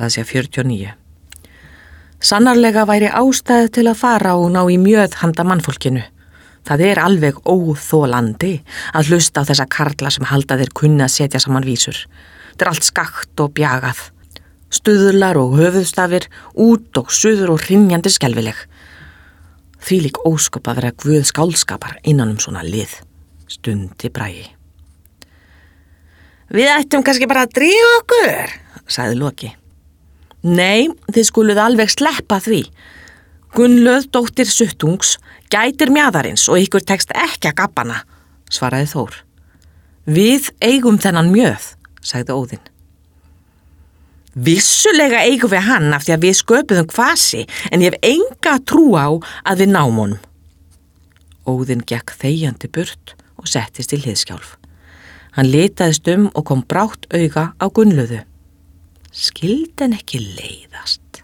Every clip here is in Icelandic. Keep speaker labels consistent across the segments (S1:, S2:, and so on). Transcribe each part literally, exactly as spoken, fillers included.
S1: blaðsíða fjörutíu og níu. Sannarlega væri ástæð til að fara og ná í mjöð handa mannfólkinu. Það er alveg óþolandi að hlusta á þessa karla sem halda þeir kunna að setja saman vísur. Það er allt skakt og bjagað. Stuðlar og höfuðstafir, út og suður og hrynjandi skelfileg. Þvílík ósköp að vera guð skálskapar innan um svona lið, stundi Bragi. Við ættum kannski bara að drífa okkur, sagði Loki. Nei, þið skuluð alveg sleppa því. Gunnlöð dóttir Suttungs gætir mjaðarins og ykkur tekst ekki að gabbana, svaraði Þór. Við eigum þennan mjöð, sagði Óðinn. Vissulega eigum við hann af því að við sköpuðum kvasi, en ég hef enga trú á að við náum honum. Óðinn gekk þegjandi burt og settist í hliðskjálf. Hann litaðist um og kom brátt auga á Gunnlöðu. Skildi hann ekki leiðast.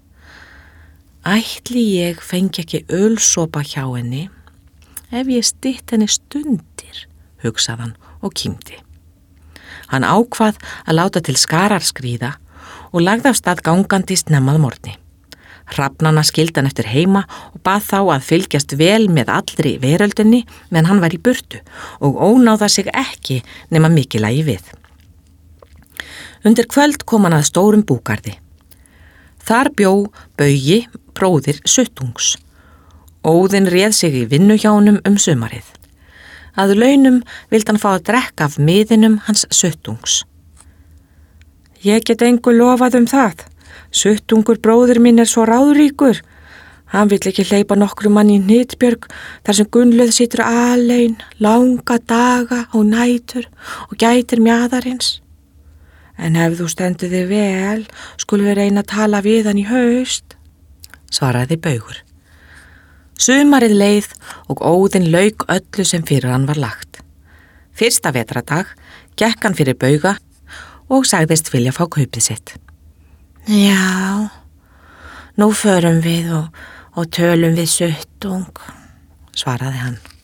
S1: Ætli ég fengi ekki ölsopa hjá henni ef ég stytt henni stundir, hugsaði hann og kímdi. Hann ákvað að láta til skarar skríða og lagði af stað gangandi snemmað morgni. Hrafnana skildi hann eftir heima og bað þá að fylgjast vel með allri veröldinni meðan hann var í burtu og ónáða sig ekki nema mikilvægi við. Undir kvöld kom hann að stórum búgarði. Þar bjó Baugi, bróðir Suttungs. Óðinn réð sig í vinnu hjá honum um sumarið. Að launum vildi hann fá að drekka af miðinum hans Suttungs. Ég get engu lofað um það. Suttungur bróðir minn er svo ráðríkur. Hann vill ekki hleypa nokkru mann í Hnitbjörg þar sem Gunnlöð situr alein, langa daga og nætur og gætir mjaðarins. En ef þú stendur þig vel, skulum við reyna að tala við hann í haust, svaraði Baugur. Sumarið leið og Óðinn lauk öllu sem fyrir hann var lagt. Fyrsta vetradag gekk hann fyrir Bauga og sagðist vilja fá kaupið sitt. Já, nú förum við og, og tölum við Suttung, svaraði hann.